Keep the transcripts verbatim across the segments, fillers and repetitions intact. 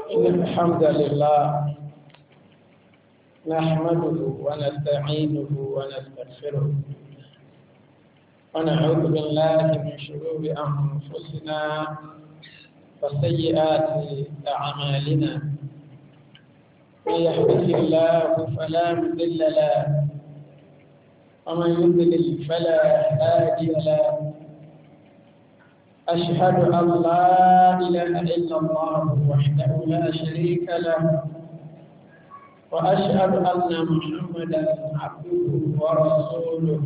إن الحمد لله نحمده ونستعينه ونستغفره ونعوذ بالله من شرور أنفسنا وسيئات أعمالنا من يهده الله فلا مضل له ومن يضلل فلا هادي له أشهد أن لا إله إلا الله وحده لا شريك له وأشهد أن محمدا عبده ورسوله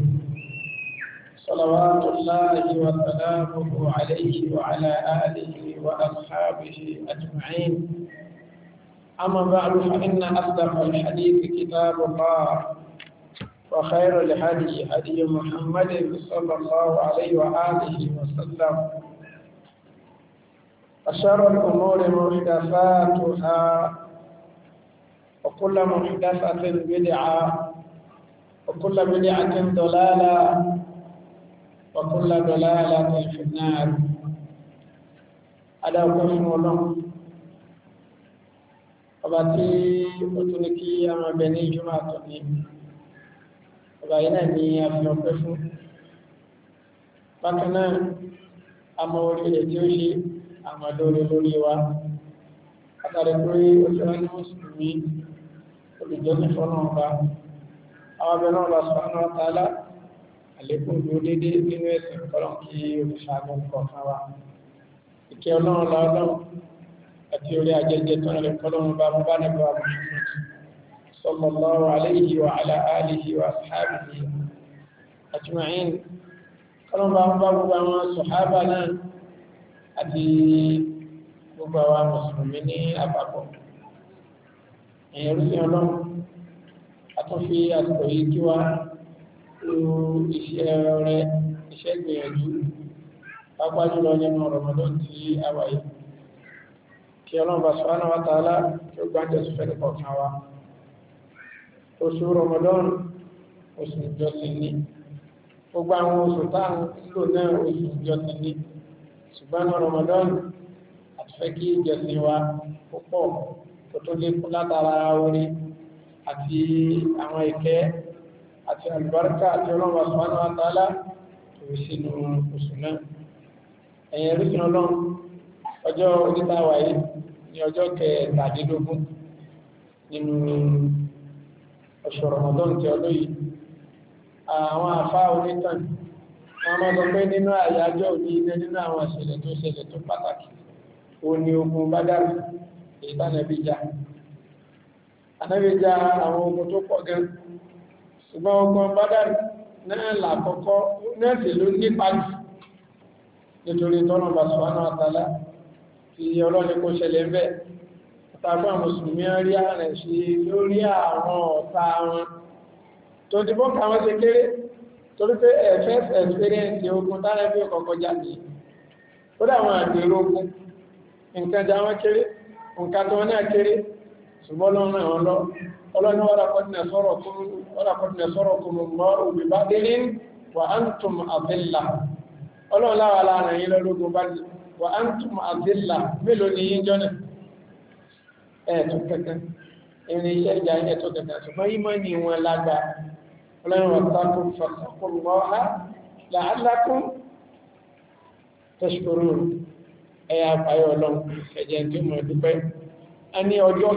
صلوات الله وسلامه عليه وعلى آله وأصحابه أجمعين. أما بعد فإن أصدق الحديث كتاب الله وخير الهدي هدي محمد صلى الله عليه وآله وسلم وشر الأمور محدثاتها وكل محدثة بدعة وكل بدعة ضلالة وكل ضلالة في النار. هذا قسم الله وباتي وتنكي أما بني جماعة ọ̀bàyí náà ni a fi ọpẹ́ fún. Bákan náà àmọ́ orí rẹ̀ tí ó ṣe àmàdóre lórí wa látàrí pé ó fẹ́ ní mùsùlùmí olùjọ́sìn fọ́nà ọba àwọn abẹ́rẹ́ ọba subhanahu wa ta'ala àlékún ìlú dédé nínú ẹ̀sìn kọ́lọ̀ kí olùṣàánú kọ̀ọ̀kan wa. Ìkẹ́ ọlọ́run lọ́dọ̀ àti orí ajẹjẹ tó rẹ̀ kọ́lọ́run bá mú bá nípa Muhammad sallallahu alayhi wa ala alihi wa ashabihi ajma'in. Kọ́lọ́n bá ń bá gbogbo àwọn sọ̀hábà náà àti gbogbo àwọn mùsùlùmí ní àpapọ̀. Èyàn rú sí ọlọ́run, a tún fi àsìkò yìí kí wá lu iṣẹ́ rẹ̀, iṣẹ́ gbìyànjú, pápá jùlọ nínú Ramadan tí a wà yìí. Kí ọlọ́run bá subhanahu wa ta'ala kí ó gbájẹ́ sùfẹ́ nìkọ̀ọ̀kan wa. Oṣù Ramadan oṣù ìjọsìn ni gbogbo àwọn oṣù táwọn lò náà oṣù ìjọsìn ni ṣùgbọ́n Ramadan àtúfẹ́ kí ìjọsìn wa púpọ̀ tó tó lé fún látara orí àti àwọn ìkẹ́ àti àlùbáríkà àti ọlọ́run subhanahu wa ta'ala tó sínú oṣù náà. ẹ̀yìn ẹ̀rí sínú ọlọ́run ọjọ́ onítàwà yìí ní ọjọ́ kẹtàdínlógún nínú oṣù Ramadan tí ọdún yìí. Àwọn àfá onítàn wọ́n máa sọ pé nínú àyájọ́ òní iná nínú àwọn ìṣẹ̀lẹ̀ tó ṣẹlẹ̀ tó pàtàkì ó ní ogun Bádàrì èyí tánàbí jà. Ànábì jà àwọn ogun tó pọ̀ gan, ṣùgbọ́n ogun Bádàrì náà làkọ́kọ́ náà sì ló nípa jù nítorí tọ́nà subhanahu wa ta'ala fi ọlọ́ni kó ṣẹlẹ̀ ń bẹ́ẹ̀ tàbí àwọn mùsùlùmí rí ààrẹ sí lórí àwọn ọ̀tá wọn tó ti bọ́nkà wọn ṣe kéré torí pé ẹ̀fẹ́ experience ogun tààrẹ bí ọkọ̀kọ́ jáde ó dá àwọn àgbèrè ogun nǹkan já wọn kéré nǹkan tó wọn náà kéré ṣùgbọ́n lọ́nà àwọn lọ ọlọ́ni wọ́n rákọ́tìnà sọ́rọ̀ kùnú mọ́ òbí bá délé wà á ń tún àbílà ọlọ́run láwà láàrin yìí lọ́lọ́gún bá dé wà á ń tún àbílà mélòó ni yín jọ́nà ẹ̀ẹ̀tún kankan irin iṣẹ́ ìjà ẹ̀ẹ̀tún kankan ṣùgbọ́n ìmọ̀ ní wọn lágbà ọlọ́run ọ̀tákùn fàkùn lọ́ha la'allakum tashkurun ẹ̀yà àpáyọ̀ ọlọ́run ẹ̀jẹ̀ tí mo dúpẹ́. a ní ọjọ́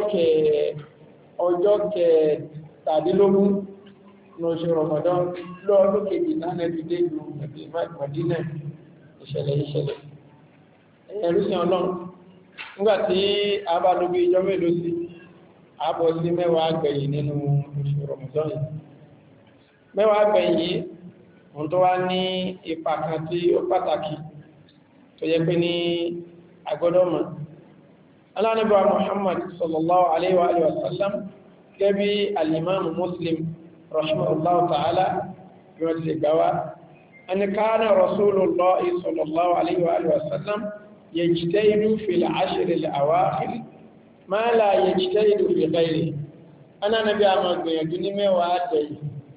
kẹtàdínlógún ní oṣù Ramadan lọ́ọ̀dún kejì náà ti dé ìlú Mádínà ìṣẹ̀lẹ̀ ìṣẹ̀lẹ̀ ẹ̀yẹ̀rú sí ọlọ́run nígbàtí a bá lóbi ìjọ mélòó sí àbọ̀ sí mẹ́wàá gbẹ̀yìn nínú oṣù Ramadan yìí. Mẹ́wàá gbẹ̀yìn yìí wọ́n tó wá ní ipa kan tí ó pàtàkì tó yẹ pé ní agbọ́dọ̀mọ̀. Ànábì wa Muhammad sallallahu alaihi wa alihi wa sallam gẹ́bí al-Imam Muslim rahimahullahu ta'ala bí wọ́n ti gbà wá an kana Rasulullahi sallallahu alaihi wa alihi wa sallam يجتهد في العشر الأواخر ما لا يجتهد في غيره. أنا نبي أما gbìyànjú ní mẹ́wàá gbẹ̀yìn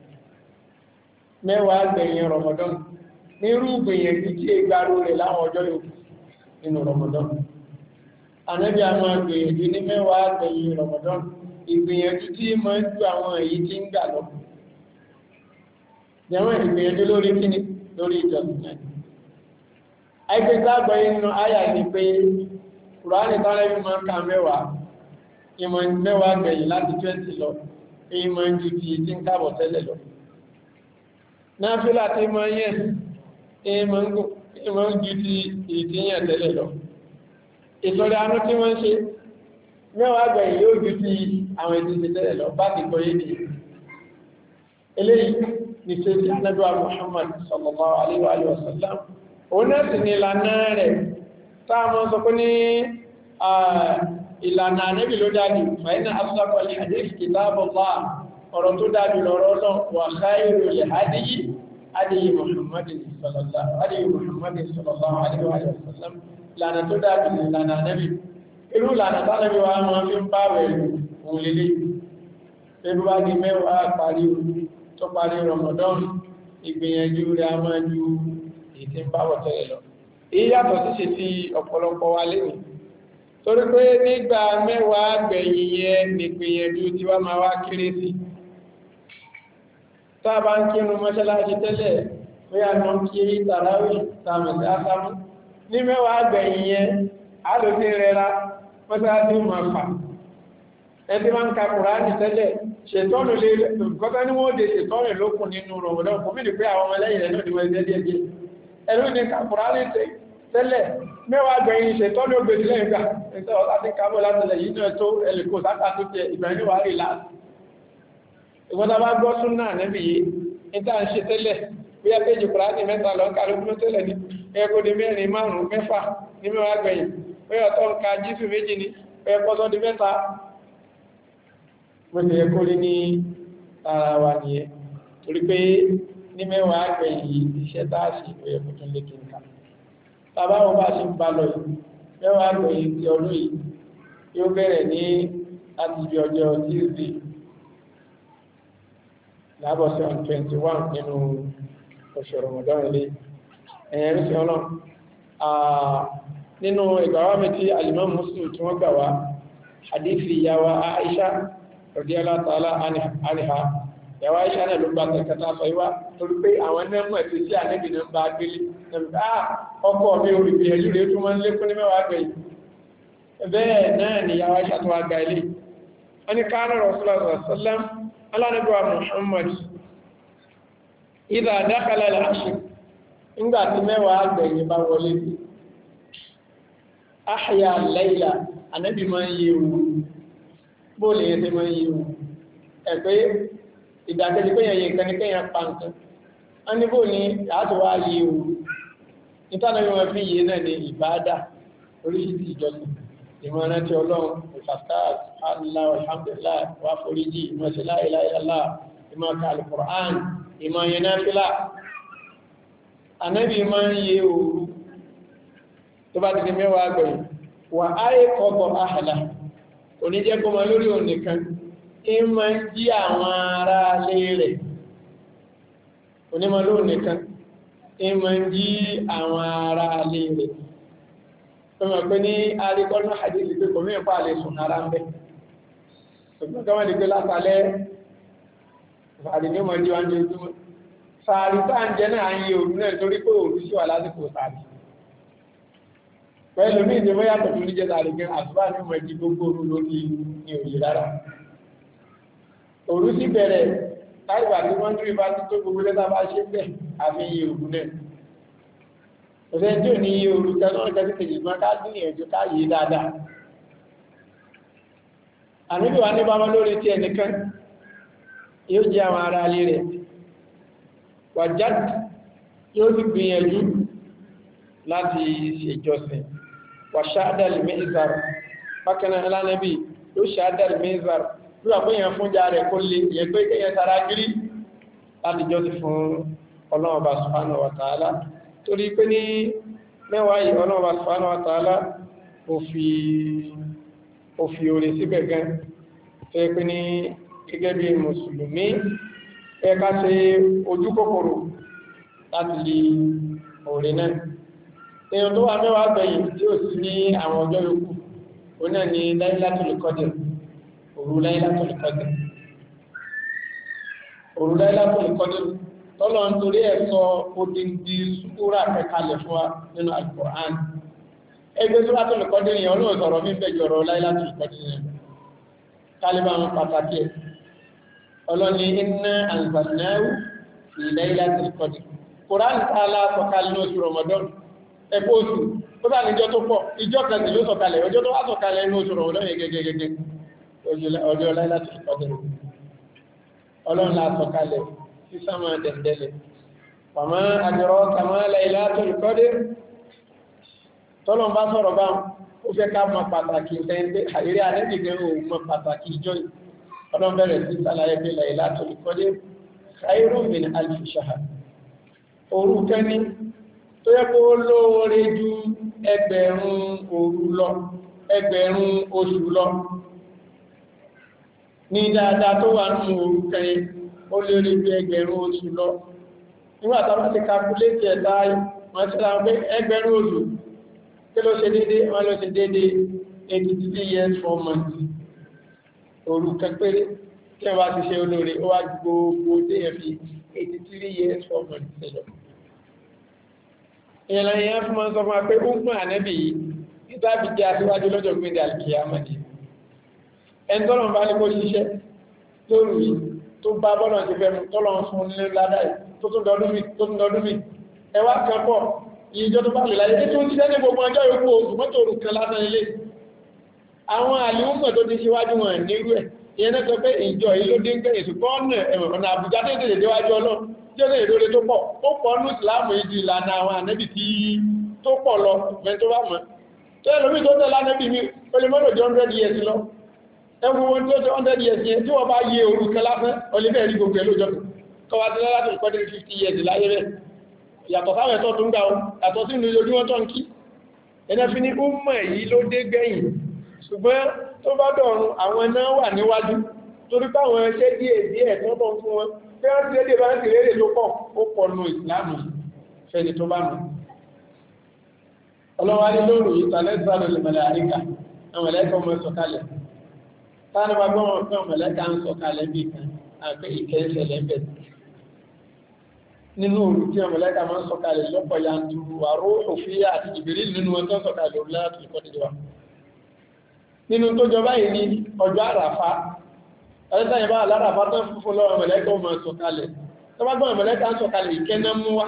mẹ́wàá gbẹ̀yìn Ramadan nírú gbìyànjú tí ìgbàrú rẹ̀ láwọn ọjọ́ yòókù nínú Ramadan. ànábì a máa gbìyànjú ní mẹ́wàá gbẹ̀yìn Ramadan ìgbìyànjú tí máa ń ju àwọn èyí tí ń gbà lọ jẹ́wọ́n ìgbìyànjú lórí kíni lórí ìjọsìn náà àìpẹ́gbẹ́ àgbáyé nínú àyà ni pé Kùránì tánlẹ́bí máa ń ka mẹ́wàá ìmọ̀ mẹ́wàá gbẹ̀yìn láti twenty lọ èyí máa ń ju ti tí ń kábọ̀ tẹ́lẹ̀ lọ náfílà tí máa ń yẹn èyí máa ń ju ti ìtìyàn tẹ́lẹ̀ lọ ìtọ́rẹ anú tí wọ́n ń ṣe mẹ́wàá gbẹ̀yìn yóò ju ti àwọn ìdíje tẹ́lẹ̀ lọ bá ti kọ́ yé ni eléyìí ní ṣe ti anábíwá Muhammad sallallahu alaihi wa sallam òun náà sì ní ìlànà rẹ̀ táàmọ́ sọ pé ní ìlànà ànábì ló dájú fàínà asúlápọ̀lẹ̀ hadith kitabullah ọ̀rọ̀ tó dájú lọ́rọ̀ náà wà khairul hadiyi hadiyi Muhammadin sallallahu alaihi wa sallam lànà tó dájú ìlànà ànábì irú lànà tánàbí wa máa fi ń bá wẹ̀lú òun lélẹ̀ ẹgbẹ́ ní mẹ́wàá parí tó parí Ramadan ìgbìyànjú rẹ̀ a máa ju ìtí ń báwọ̀ tẹ́lẹ̀ lọ. Èyí yàtọ̀ sí ṣe ti ọ̀pọ̀lọpọ̀ wa lẹ́nu. Torí pé nígbà mẹ́wàá gbẹ̀yìn yẹn nìgbìyànjú tí wá máa wá kéré sí. Tá a bá ń kírun mọ́ṣáláṣí tẹ́lẹ̀ pé a mọ́ kí tàràwì tààmù sí ásámú. Ní mẹ́wàá gbẹ̀yìn yẹn, a lò sí rẹra mọ́ṣáláṣí máa fà. Ẹ ti máa ń ka Kùránì tẹ́lẹ̀ ṣètọ́nù lè gọ́gá ní wọ́n dé ṣètọ́nù lókùn nínú Ramadan kò mìí pé àwọn ọmọlẹ́yìn rẹ̀ náà ni wọ́n ẹgbẹ́ díẹ̀ ẹ̀rù ní kàkùránì tẹ́lẹ̀ mẹ́wàá gbẹ̀yìn ṣètọ́nù ògbèdì lẹ́yìn gbà ẹ̀tọ́ láti kábọ̀ látẹ̀lẹ̀ yìí náà tó ẹlẹ́kò sáta tó tẹ ìgbẹ̀yìn wà rí láti ìwọ́ta bá gbọ́ súnà nẹ́bì yìí níta ń ṣe tẹ́lẹ̀ bí a péjì Kùránì mẹ́ta lọ kálukú tẹ́lẹ̀ ní ẹkọ́ di mẹ́rin márùn-ún mẹ́fà ní mẹ́wàá gbẹ̀yìn pé ọ̀tọ́ ń ka jísù méjì ní ẹkọ́ di mẹ́ta mo ti ẹkọ́ rí ní ara wa nìyẹn torí pé ní mẹ́wàá gbẹ̀yìn iṣẹ́ tá a ṣe ìwé ẹ̀kọ́ tó lé kí n kà bàbá wọn bá ṣe ń bá lọ yìí mẹ́wàá gbẹ̀yìn ti ọdún yìí yóò bẹ̀rẹ̀ ní láti ibi ọjọ́ Tuesday lábọ̀ sí on twenty one nínú oṣù Ramadan ilé ẹ̀yẹn rí sí ọlọ́ nínú ìgbàwá mi tí Al-Imam Muslim tí wọ́n gbà wá hadithi ìyàwó Aisha radiyallahu ta'ala anha ìyàwó Aisha náà ló gba tẹ̀kẹta sọ ìwá torí pé àwọn ẹnẹ́mọ̀ ti sí ànẹ́bì náà bá gbélé ọkọ̀ mi ò rí bí ẹjú rẹ̀ tó máa ń lékún ní mẹ́wàá gbẹ̀yìn bẹ́ẹ̀ náà ni ìyàwó Aisha tó wá gba ilé wọ́n ni káàrọ̀ Rasulullah sallam alánàbíwá Muhammad idha dakhala al-ashr nígbà tí mẹ́wàá gbẹ̀yìn bá wọlé ahya al-layla ànẹ́bì máa ń yé ewu bóòlù yẹn ti máa ń yé ewu ẹ̀pẹ́ ìdàkejì pé yẹn yẹ nǹkan ní kẹ́yàn pa nǹkan a ní bóòlù ní láti wá yé ewu nítorí wọn fi yé náà ní ìbáadà oríṣiríṣi ìjọsìn ìmọ̀ràn tí ọlọ́run ìfàstáàt alhamdulillah alhamdulillah wà foríjì ìmọ̀sí la ilaha illallah ìmọ̀ká al-Qur'an ìmọ̀yẹn náà fílà anábì máa ń yé òru tó bá ti di mẹ́wàá gbẹ̀yìn wà áyé kọ́kọ́ àhàlà oníjẹ́ kó máa lórí òun nìkan ìmọ̀ jí àwọn ará lé rẹ̀ onímọ̀ lórí nìkan ìmọ̀ jí àwọn ará lé rẹ̀ ọmọ pé ní àríkọ́nà àdíjì pé kò mí ìpá lè sùn ara ń bẹ́ ṣùgbọ́n kọ́mọ̀ di pé látàlẹ́ fàárí ní ọmọ jíwá ń jẹ ojúmọ́ fàárí tá ń jẹ náà ń yẹ òru náà torí pé òru sí wà lásìkò sàárì pẹ̀lú ní ìdí bóyá pẹ̀lú ní jẹ́ sàárì gan àtúbà ní ọmọ jí gbogbo òru lórí ní òye rárá òru sì bẹ̀rẹ̀ táìgbà tí wọ́n dúró bá tó gbogbo lẹ́ta bá ṣe bẹ̀ àfi yẹ òru náà ọ̀sẹ̀ tí ò ní iye olùkẹ́ náà jẹ́ sí kejì máa ká ní ẹ̀jọ́ ká yìí dáadáa. Àníbí wa ní bábá lórí tí ẹnìkan yóò jẹ́ àwọn ará alé rẹ̀. Wàjáde yóò sì gbìyànjú láti ṣèjọsìn. Wà ṣáádàlì mẹ́zàr. Bákanáà alánẹ́bí yóò ṣáádàlì mẹ́zàr. Bí wà péyàn fún jà rẹ̀ kó lè yẹ pé kéyàn tara gírí láti jọ́sìn fún Ọlọ́run Ọba subhanahu wa ta'ala. Torí pé ní mẹ́wàá yìí Ọlọ́run subhanahu wa ta'ala ó fi oore síbẹ̀ gan tó yẹ pé ní gẹ́gẹ́ bí mùsùlùmí ẹ ká ṣe ojú kòkòrò láti lè oore náà èèyàn tó wà mẹ́wàá gbẹ̀yìn tí ó sì ní àwọn ọjọ́ yòókù ọ̀nà ni Laylatul Qadr òru Laylatul Qadr òru Laylatul Qadr tọ́lọ̀ ń torí ẹ̀sọ́ odindi súra kẹkalẹ̀ fún wa nínú Al-Qur'an ẹgbẹ́ Suratul Qadr yẹn olóò sọ̀rọ̀ mí bẹ́ jọrọ Laylatul Qadr yẹn kálíbà wọn pàtàkì ọlọ́ni inna anzalnahu fi Laylatul Qadr Qur'an tààlà sọ̀kalẹ̀ ní oṣù Ramadan ẹgbẹ́ oṣù tó bá níjọ́ tó pọ̀ ìjọ́ kẹsì ló sọ̀kalẹ̀ ọjọ́ tó wá sọ̀kalẹ̀ ní oṣù Ramadan yẹn gẹ́gẹ́gẹ́gẹ́ ọjọ́ Laylatul Qadr ọlọ́run la sọ̀kalẹ̀ sí sánmà dẹ̀ndẹ̀lẹ̀ wàmá adraka ma Laylatul Qadr tọ́lọ̀ bá sọ̀rọ̀ bá ó fẹ́ ká mọ pàtàkì tẹ́ńtẹ́ àìrí àrẹ́dìgẹ́ ò mọ pàtàkì ìjọ ọlọ́run bẹ̀rẹ̀ sí sàlàyé pé Laylatul Qadr khairun min alfi shahr òru kẹ́ni tó yẹ kó lóore ju ẹgbẹ̀rún òru lọ ẹgbẹ̀rún oṣù lọ ní dáadáa tó wà nínú òru kẹrin ó lóore ju ẹgbẹ̀rún oṣù lọ nígbà táwọn ti kàkúlétì ẹ̀dá wọn ti ra pé ẹgbẹ̀rún oṣù kí ló ṣe dédé wọn ló ṣe dédé eighty-three years four months òru kẹpẹrẹ tí wọn bá ti ṣe olóore ó wá gbogbo déyẹn fi eighty-three years four months ṣẹlẹ̀ ìyẹn lẹ́yìn yẹn fún wọn sọ fún wa pé ó ń pín ànẹ́bì yìí nítàbí jẹ́ aṣíwájú lọ́jọ́ gbé alkiyama ni ẹni tọ́lọ̀ bá ní kó ṣiṣẹ́ lórí yìí tó bá bọ́lọ̀ ti fẹ́ tọ́lọ̀ fún ní ládá tó tún dọdún mi ẹwà kan pọ̀ ìjọ tó bá lè láyé tí ó ti ṣẹ́ ní gbogbo ọjọ́ ìkú oṣù mọ́tò òrùn kan lásán ilé àwọn àlìúmọ̀ tó ti ṣíwájú wọn nírú ẹ̀ ìyẹn náà sọ pé ìjọ yìí ló dé ń kẹ́yìn ṣùgbọ́n ọ̀nà àbújá tó tètè déwájú ọlọ́ tí ó lè lórí tó pọ̀ ó pọ̀ ní ìsìláàmù ìdí ìlànà àwọn ànẹ́bì tí tó pọ̀ lọ mẹ́ tó bá mọ́ tó yẹ lórí tó tẹ́lá ànẹ́bì mi ó lè mọ́lò jọ one hundred years lọ ẹgbùn wọn tó tẹ́ one hundred years yẹn tí wọ́n bá yẹ òru kan lásán olùfẹ́ rí gbogbo ẹ̀ lójọ́ kọwàá tí láti ìkọ́dé fifty years láyé rẹ̀ yàtọ̀ sáwẹ̀ tó tún gbà ó yàtọ̀ sí ìlú ojúmọ́ tó ń kí ẹ̀nà fi ní ọmọ èyí ló dé gbẹ̀yìn ṣùgbọ́n tó bá dọ̀run àwọn náà wà níwájú torí páwọn ẹṣẹ́ díẹ̀ díẹ̀ tó bọ̀ fún wọn tí wọ́n ti lédè bá ń ti lédè tó pọ̀ ó pọ̀ nù ìsìláàmù fẹ́ni tó bá mọ̀ ọlọ́wà ní lóòrù ìtàlẹ́sàlẹ̀ lèmọ̀lẹ̀ àríkà àwọn ẹlẹ́kọ̀ọ́ mọ́ sọ̀kalẹ̀ táwọn bá gbọ́n fún ọmọlẹ́ka ń sọ̀kalẹ̀ bí kan àpé ìkẹ́ẹ̀ṣẹ̀ lẹ́bẹ̀ nínú òru tí ọmọlẹ́ka máa ń sọ̀kalẹ̀ lọ́pọ̀ yanturu àrò òfíà àti ìbìrí nínú wọn tó sọ̀kalẹ̀ òru láti ìkọ́dìjọba nínú tó jọba yìí ní ọjọ́ àràfá ẹlẹ́sàyìn bá aláràfá tó ń fúnfún lọ́wọ́ ọmọlẹ́ka ó máa sọ̀kalẹ̀ tó bá gbọ́n ọmọlẹ́ka ń sọ̀kalẹ̀ ìkẹ́ná mú wá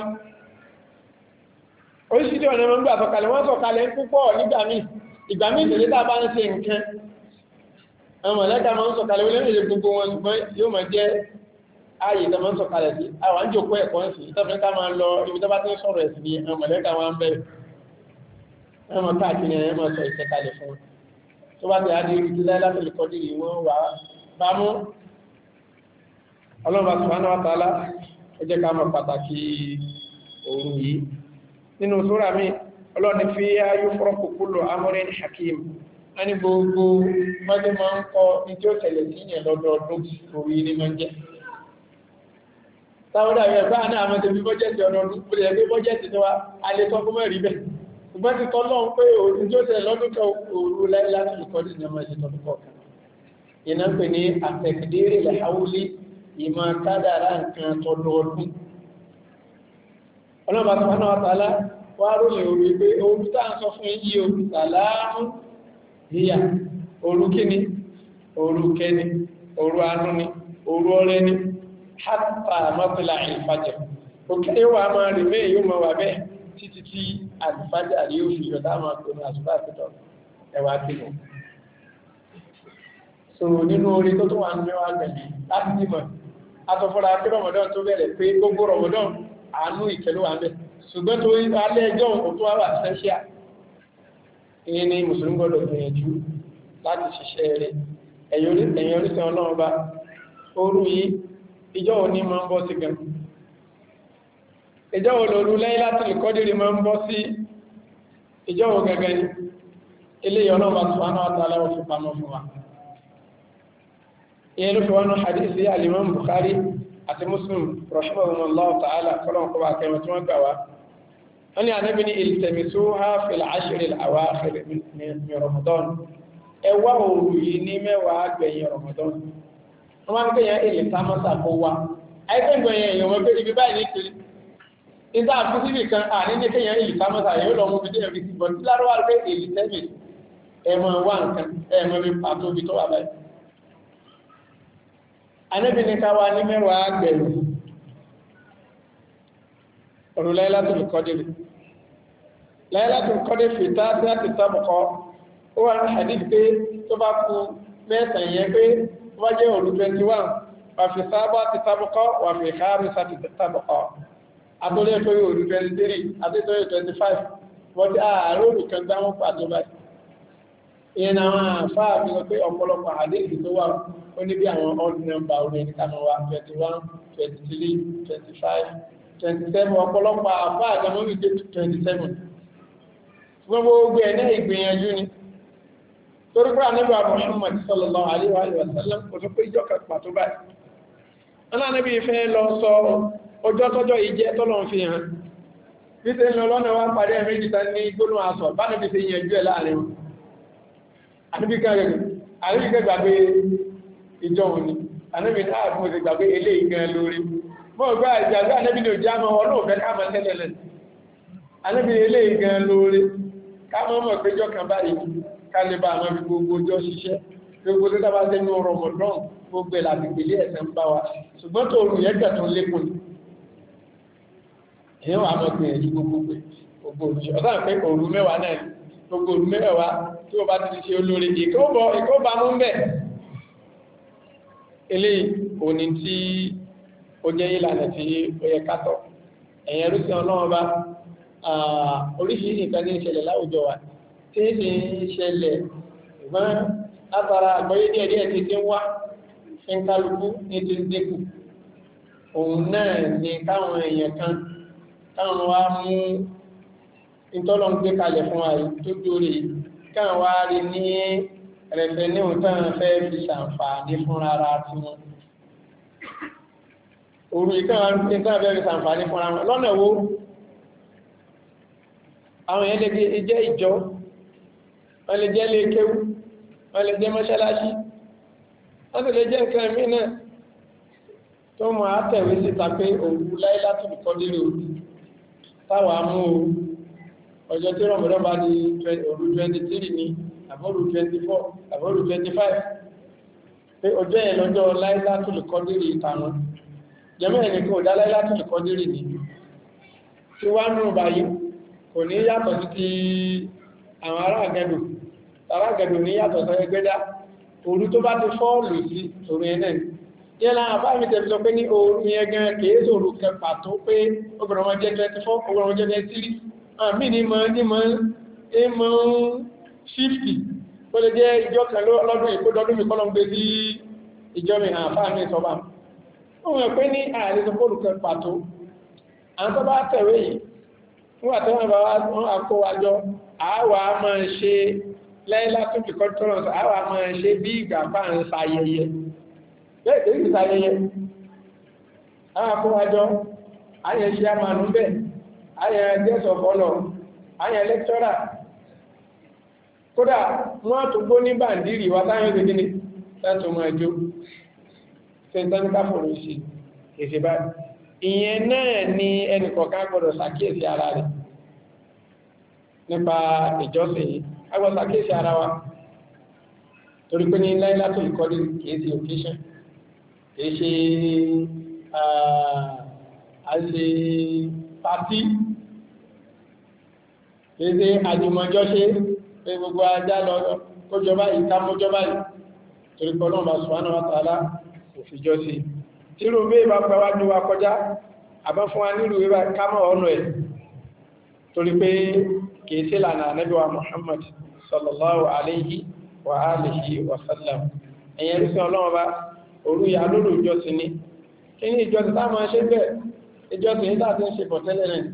oríṣìí ọ̀nà wọn gbà sọ̀kalẹ̀ wọ́n sọ̀kalẹ̀ púpọ̀ nígbà míì ìgbà míì tẹ̀lé tá a bá ń ṣe nǹkan àwọn mọ̀lẹ́ka máa ń sọ̀kalẹ̀ olóòrè gbogbo wọn ṣùgbọ́n yóò máa jẹ́ ààyè tó máa ń sọ̀kalẹ̀ sí àwọn àjòkó ẹ̀kọ́ sí ìtọ́fẹ́ ká máa lọ ibi tó bá tí ń sọ̀rọ̀ ẹ̀sìn ní àwọn mọ̀lẹ́ka wọn bẹ̀rẹ̀ ẹmọ káàkiri ẹmọ sọ ìṣẹ́kalẹ̀ fún wọn tó bá ti á di ibi tí Laylatul Qadr wọn wà bá mú Ọlọ́run subhanahu wa ta'ala ó jẹ́ ká mọ̀ pàtàkì òru yìí nínú sura mi Ọlọ́run fi yufraqu kullu amrin hakim ẹni gbogbo mọ́dé máa ń kọ́ ní tí ó tẹ̀lẹ̀ sí ìyẹn lọ́dọọdún orí ní máa ń jẹ́. Sáwọ́dá rẹ̀ bá náà mọ́ tẹ́bí bọ́jẹ́tì ọdọọdún ó lè gbé bọ́jẹ́tì tó wá alẹ́ tọ́ fún mẹ́rin bẹ̀. Ṣùgbọ́n ti tọ́ lọ́n pé òru tí ó tẹ̀lẹ̀ lọ́dún kan òru Laylatul Qadr ní ọmọ ìṣẹ́ tọ́dún kọ̀ọ̀kan. Iná pè ní àtẹ̀kìdérè lẹ́hàwúlé ìmọ̀ kádàrá nǹkan tọdọọdún. Ọlọ́run subhanahu wa ta'ala wá rólẹ̀ orí pé òru tá à ń sọ fún yí òru sàlámù híyà òru kíni òru kẹni òru anú ni òru ọrẹ ni hatta matla al-fajr òkè wà máa rí mẹ́ yóò máa wà bẹ́ẹ̀ títí tí al-fajr yóò fi yọ dáàmà tó ní àṣùbà àtìtọ̀ ẹwà tìmọ̀ so nínú orí tó tó wà ní mẹ́wàá gbẹ̀lẹ̀ láti nímọ̀ atọ́fọ́ra pé Ramadan tó bẹ̀rẹ̀ pé gbogbo Ramadan àánú ìkẹlú wà bẹ́ẹ̀ ṣùgbọ́n tó alẹ́ ẹjọ́ òtún wà wà sẹ́ṣíà èyí ni mùsùlùmí gbọdọ̀ gbìyànjú láti ṣiṣẹ́ rẹ̀ ẹ̀yìn orísẹ̀ ọlọ́run bá òru yìí ìjọ òní máa ń bọ́ sí gan ìjọ òlòrú Laylatul Qadr máa ń bọ́ sí ìjọ ò gẹ́gẹ́ ní ilé ọlọ́run subhanahu wa ta'ala fi pamọ́ fún wa ìyẹn ló fi wọnú hadisi al-Imam Bukhari àti Muslim rahimahumullah ta'ala kọ́lọ́n kọ́ bá kẹrin tí wọ́n gbà wá wọ́n ní Ànábì ní iltamisuha fil ashr al-awakhir min Ramadan ẹwà òru yìí ní mẹ́wàá gbẹ̀yìn Ramadan wọ́n máa ń gbẹ̀yìn èlé sámọ́sà kó wá àìpẹ́ gbẹ̀yìn èèyàn wọn pé ibi báyìí ní kiri nígbà àfi síbì kan àní ní kéèyàn èlé sámọ́sà yóò lọ mú bídé ẹ̀rí bọ̀ tí lárúbá pé èlé sẹ́mi ẹ̀mọ̀ wà nǹkan ẹ̀mọ̀ mi pàtó bí tó wà báyìí. Ànábì ní ká wá ní mẹ́wàá gbẹ̀yìn òru Laylatul Qadr Laylatul Qadr fi tasi'ati tabqa ó wà ní hadith pé tó bá kù mẹ́sàn yẹn pé tó bá jẹ́ òru twenty-one wà fi sab'ati tabqa wà fi khamisati tabqa àtọ́lẹ́ tó yóò òru twenty-three àti tó yóò twenty-five wọ́n ti ààrẹ òru kan gbá wọn pàtó báyìí. ìyẹn àwọn àfáà fi sọ pé ọ̀pọ̀lọpọ̀ hadith tó wà ó ní bí àwọn odd number orí ẹni kàmọ́ wa twenty-one twenty-three twenty-five twenty-seven ọ̀pọ̀lọpọ̀ àfáà àjọmọ́ wípé twenty-seven gbogbo ẹ̀ náà ìgbìyànjú ni torí pé Ànábì Muhammad sallallahu alaihi wa sallam kò tó pé ìjọ kan pàtó báyìí Ànábì fẹ́ lọ sọ ọjọ́ tọ́jọ́ ìjẹ́ tọ́lọ̀ fi hàn bí ṣe ń lọ lọ́nà wá parí ẹ̀ méjì tán ní gbónú aṣọ bá níbi ṣe yẹn jú ẹ̀ láàrin wọn Ànábì kan rẹ̀ Ànábì kan gbàgbé ìjọ òní Ànábì náà fún òṣè gbàgbé eléyìí gan lórí mọ́ ọgbà ìjàgbé Ànábì ní òjá mọ́ ọlọ́ọ̀fẹ́ ká máa tẹ́lẹ̀ lẹ̀ Ànábì eléyìí gan lórí káàmọ́ mọ̀ péjọ kan báyìí kálébà àwọn ibi gbogbo ọjọ́ ṣiṣẹ́ gbogbo tó dábàá sẹ́nu Ramadan gbogbo ẹ̀ láti gbélé ẹ̀sẹ̀ ń bá wa ṣùgbọ́n tó rù yẹn gbà tó lékún ni èèyàn wà mọ̀ gbìyànjú gbogbo pé gbogbo òṣìṣẹ́ ọ̀sán pé òru mẹ́wàá náà gbogbo òru mẹ́wàá tí ó bá ti ṣe olóore ìkó bá mú bẹ̀ eléyìí òní tí ó jẹ́ ìlànà tí ó yẹ kátọ̀ ẹ̀yẹn rúṣin Ọlọ́run bá oríṣiríṣi nǹkan ní ìṣẹ̀lẹ̀ láwùjọ wa tí ń ṣe ìṣẹ̀lẹ̀ ìgbọ́n látara àgbọ́yé díẹ̀ díẹ̀ tí tí ń wá fi ń kálukú ní ti dínkù òun náà ni káwọn èèyàn kan káwọn wá mú ìtọ́lọ́ ń gbé kalẹ̀ fún wa tó dóore káwọn wá rí ní rẹ̀fẹ̀ ní òtán fẹ́ fi ṣàǹfààní fún rárá tí wọn òru ìkáwọn ìtàn fẹ́ fi ṣàǹfààní fún rárá wọn lọ́nà wo àwọn èèyàn lè jẹ́ ìjọ wọ́n lè jẹ́ lè kéwú wọ́n lè jẹ́ mọ́ṣáláṣí wọ́n sì lè jẹ́ nǹkan mí náà tó mọ̀ àtẹ̀wé síta pé òru Laylatul Qadr táwà mú ọjọ́ tí rọ̀mọ̀dọ́ bá di òru twenty-three ní àbọ̀rù twenty-four àbọ̀rù twenty-five pé ọjọ́ ẹ̀ lọ́jọ́ Laylatul Qadr ìtàwọn jẹ́mọ́ ẹni kò dá Laylatul Qadr ní tí wá nù báyìí kò ní yàtọ̀ sí ti àwọn ará àgẹ́dù ará àgẹ́dù ní yàtọ̀ sọ ẹgbẹ́dá òru tó bá ti fọ́ọ̀lù sí òru ẹ̀nẹ́ yẹ́lá àbámi tẹ̀bí sọ pé ní òru yẹn gan kìí sòrò kẹfà tó pé obìnrin wọn jẹ́ twenty-four obìnrin wọn jẹ́ twenty-three àmì ní mọ́ ní mọ́ fifty tó lè jẹ́ ìjọ kan lọ́dún ìkódọ́dún mi kọ́lọ́ ń gbé sí ìjọ mi àfáà mi sọ́bà wọ́n mọ̀ pé ní ààrẹ sọ fóòlù kẹfà tó àwọn tó bá tẹ̀wé yìí nígbà tí wọ́n bá wọ́n àkówájọ́ àwà máa ṣe Laylatul Qadr àwà máa ṣe bí ìgbà bá ń ṣayẹyẹ bẹ́ẹ̀ tí ìgbà ṣayẹyẹ àwọn àkówájọ́ ayẹ ṣe àmànú bẹ́ẹ̀ ayẹ guest of honor ayẹ lecturer kódà wọ́n tó gbó ní bàndírì wá táyọ̀ sí gíní tẹ́tù máa jó sẹ́ntánítà fòrò sí èsì báyìí ìyẹn náà ni ẹnìkọ̀ọ̀kan gbọdọ̀ ṣàkíyèsí ara rẹ̀ nípa ìjọsìn yìí agbọ́ ṣàkíyèsí ara wa torí pé ní Laylatul Qadr kìí ṣe occasion kìí ṣe àṣe pàtí kìí ṣe àjùmọ̀jọ́ ṣe pé gbogbo ajá lọ kójọba yìí ká mọ́jọba yìí torí pé Ọlọ́run subhanahu wa ta'ala òfìjọ́ sí tírò mé bá pẹ̀wájú wa kọjá àbá fún wa nílùú wíwá kámọ̀ ọ̀nà ẹ̀ torí pé kìí sí lànà Ànábì wa Muhammad sallallahu alayhi wa alihi wa sallam ẹ̀yẹn rí sí Ọlọ́run bá òru ya lórí ìjọsìn ní kí ní ìjọsìn tá máa ṣe bẹ́ẹ̀ ìjọsìn ní tàbí ń ṣe bọ̀ tẹ́lẹ̀ rẹ̀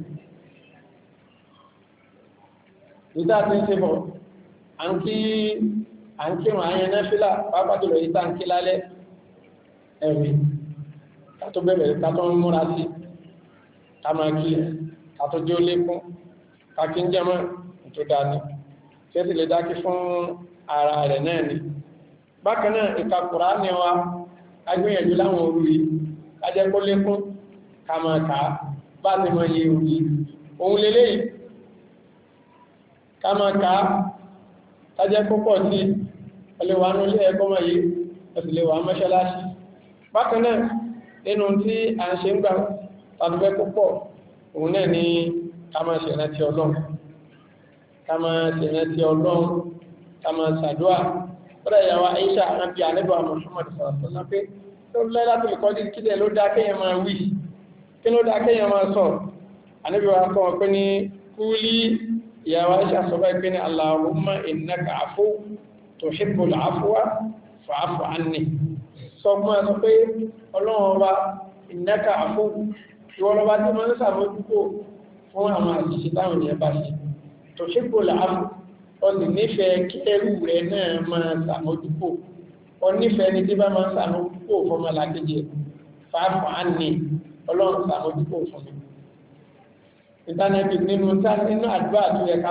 ní tàbí ń ṣe bọ̀ à ń kírun àyẹn náfílà pàápàá jùlọ yìí tá ń kí lálẹ́ ẹ̀rí kátó bẹ̀rẹ̀ kátó ń múra sí ká máa kí kátó jẹ́ ó lékún kákí ń jẹmọ́ tó dání tí ó sì lè dákí fún ara rẹ̀ náà ni bákan náà ìka Kùránì wa agbìyànjú láwọn òru yìí ajẹ́ kó lékún ká máa kà á bá ti mọ iye òru yìí òun lélẹ́yìí ká máa kà á ajẹ́ kó pọ̀ sí ọlẹ́wà nílé ẹ̀kọ́ mọ̀ yìí ọ̀sìlẹ̀wà mọ́ṣáláṣí bákan náà nínú tí a ń ṣe ń gbà tàbí púpọ̀ òun náà ni ká máa ṣe ìrántí Ọlọ́run ká máa ṣe ìrántí Ọlọ́run ká máa ṣàdúà bọ́dá ìyàwó Aisha ànábì ànábì Muhammad sallallahu alaihi wasallam pé tó Lailatul Qadr kí ló dá kéèyàn máa wí kí ló dá kéèyàn máa sọ ànábì wa kọ́ wọn pé ní kúlí ìyàwó Aisha sọ báyìí pé ní Allahumma innaka afuwwun tuhibbul afwa fa'fu anni sọ mọ́ sọ pé Ọlọ́run ọba innaka afuwwun ìwọ́lọ́bá tí wọ́n ń sàmójúkò fún àwọn àṣìṣe táwọn ènìyàn bá ṣe tó ṣípò láàfù ó sì nífẹ̀ẹ́ kí ẹrù rẹ̀ náà máa sàmójúkò ó nífẹ̀ẹ́ ní tí bá máa sàmójúkò fọmọ làkejì fàáfà ánì Ọlọ́run sàmójúkò fún mi ìtànẹ́bì nínú nínú àdúrà tó yẹ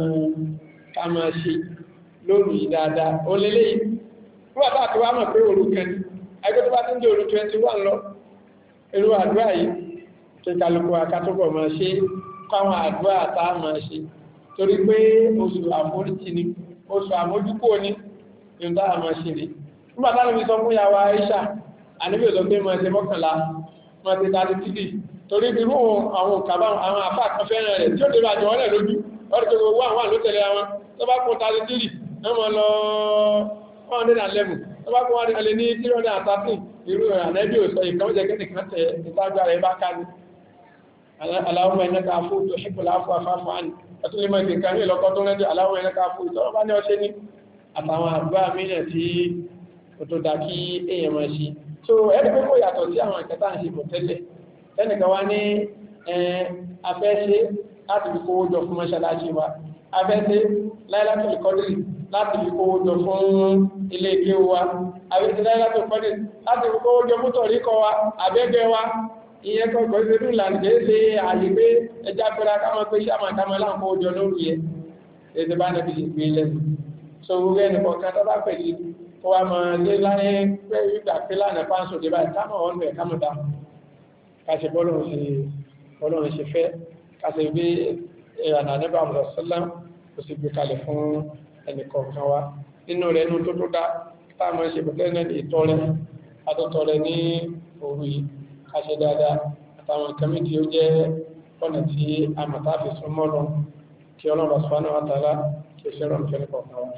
ká máa ṣe lórí dáadáa ó lélẹ́yìn fún àtà àti wá mọ̀ pé òru kẹni ẹgbẹ́ tó bá ti ń dé òru twenty-one lọ irú àdúrà yìí kí kálukú akátúbọ̀ máa ṣe káwọn àdúrà tá máa ṣe torí pé oṣù àforíjì ni oṣù àmójúkò ní ìrúdá máa ṣe rí nígbà táwọn fi sọ fún yàwó Aisha àníbí òsọ pé máa ṣe mọ́kànlá máa ṣe tàbí títì torí irú àwọn òkàbá àwọn àfáà kan fẹ́ràn rẹ̀ tí ó débà jọ wọ́n lójú wọ́n tó gbogbo àwọn ló tẹ̀lé àwọn tó bá kún tàbí títì wọ́n mọ́ lọ one hundred eleven tó bá kún wọ́n lè ní three hundred thirteen irú ànẹ́bí òsọ ìkàwọ́jẹ́ kẹ́nìkan tẹ̀ ìtagbà rẹ̀ bá ká ní Allahumma innaka afuwwun tuhibbul afwa fa'fu anni ẹ̀tún lè mọ́ ìdí kan ní ìlọ́kọ́ tó rẹ́jọ́ Allahumma innaka afuwwun ìtọ́rọ bá ní ọṣẹ́ ní àtàwọn àdúrà mílẹ̀ tí ó tó dá kí èèyàn máa ṣe so ẹni pé kó yàtọ̀ sí àwọn ìkẹta ń ṣe bọ̀ tẹ́lẹ̀ ẹnìkan wá ní afẹ́ṣe láti fi kówó jọ fún mọ́ṣáláṣí wa afẹ́ṣe Lailatul Qadr láti fi kówó jọ fún ilé ike wa afẹ́ṣe Lailatul Qadr láti fi kówó jọ fún tọ̀ríkọ wa abẹ́gbẹ́ wa ìyẹn kọ̀ọ̀kọ̀ ìṣẹ́lú ìlànà ṣe àyè pé ẹjá pẹ́ra káwọn pé ṣáàmà káwọn láǹkó ojú olóòrù yẹ ẹ̀ẹ́sẹ̀ bá nẹ́bí ṣe gbé lẹ́nu so gbogbo ẹni kọ̀ọ̀kan tó bá pẹ̀lú kó wá mọ̀ lé láyé pé ìgbà pé lánàá fáńsò dé báyìí kámọ̀ wọn bẹ̀ kámọ̀ dá káṣe bọ́lọ́run ṣe fẹ́ káṣe gbé ìrànà nígbà àmọ̀ sọ́lá kò sì gbé kalẹ̀ fún ẹnì kọ̀ọ̀kan wa nínú rẹ̀ nínú tó tó dá táwọn ṣe pẹ̀lú ìtọrẹ àtọ̀tọrẹ ní òru yìí káṣe dáadáa àtàwọn nǹkan tí ó jẹ́ ọ̀nà tí a mọ̀ tá fi súnmọ́ lọ kí Ọlọ́run subhanahu wa ta'ala kí ṣe rọ̀ nífẹ̀ẹ́ kọ̀ọ̀kan wa.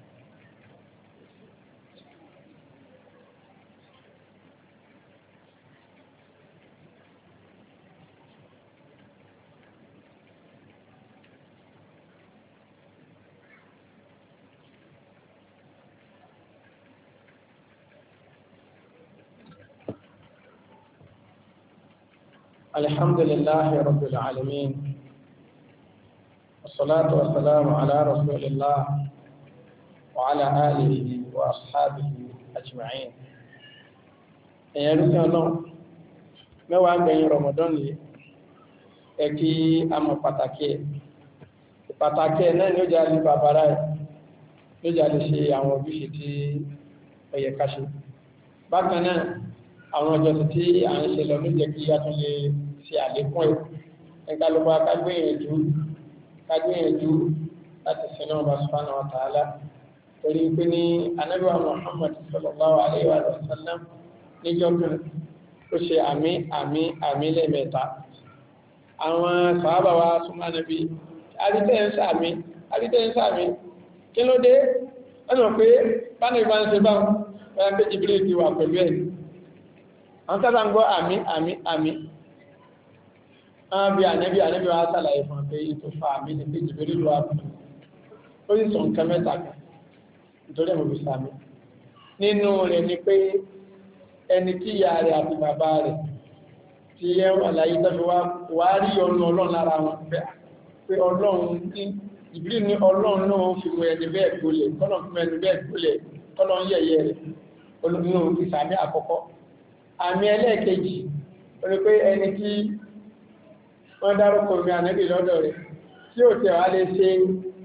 الحمد لله رب العالمين والصلاة والسلام على رسول الله وعلى آله وأصحابه أجمعين ẹ̀yẹ rúkẹ́ ọlọ́run mẹ́wàá gbẹ̀yìn Ramadan yìí ẹ kí a mọ̀ pàtàkì ẹ̀ pàtàkì ẹ̀ náà ni ó jẹ́ alẹ́ bàbára ẹ̀ ló jẹ́ alẹ́ ṣe àwọn ojúṣe tí ó yẹ ká ṣe bákan náà àwọn ọjọ́ tí à ń ṣe lọ ló jẹ́ kí a tún lè ṣe àlékún ẹ̀ ẹ̀ka ló bá kágbéyànjú kágbéyànjú láti sin náà bá subhanahu wa ta'ala torí pé ní Ànábì wa Muhammad sallallahu alaihi wa sallam níjọ́ kan ó ṣe àmì àmì àmì lẹ́ẹ̀mẹ́ta àwọn sàhábà wa súnmọ́ Ànábì àdìtẹ́ ń sàmì àdìtẹ́ ń sàmì kí ló dé ọ̀nà pé bánà ìbá ń ṣe báwọn báyà pé Jibril ti wà pẹ̀lú ẹ̀ àwọn sábà ń gbọ́ àmì àmì àmì àwọn bí Ànábì Ànábì wa sàlàyé fún pé ètò fa àmì ní pé Jibril lọ àbùkù ó sì sọ nǹkan mẹ́ta kan nítorí ẹ̀mọ̀ bí sàmì nínú rẹ̀ ni pé ẹni tí ìyá rẹ̀ àti bàbá rẹ̀ tí ẹ wà láyé tọ́fi wá rí ọ̀nà ọlọ́run lára wọn pé ọlọ́run ní Jibril ní ọlọ́run náà fi mú ẹni bẹ́ẹ̀ gbólẹ̀ kọ́lọ̀ fún ẹni bẹ́ẹ̀ gbólẹ̀ kọ́lọ̀ ń yẹ̀yẹ́ rẹ̀ olùmínú ìsàmì àkọ́kọ́ àmì ẹlẹ́ẹ̀kejì orí pé ẹni tí wọ́n dárúkọ mi Ànábì lọ́dọ̀ rẹ̀ tí ó tẹ̀ wá lè ṣe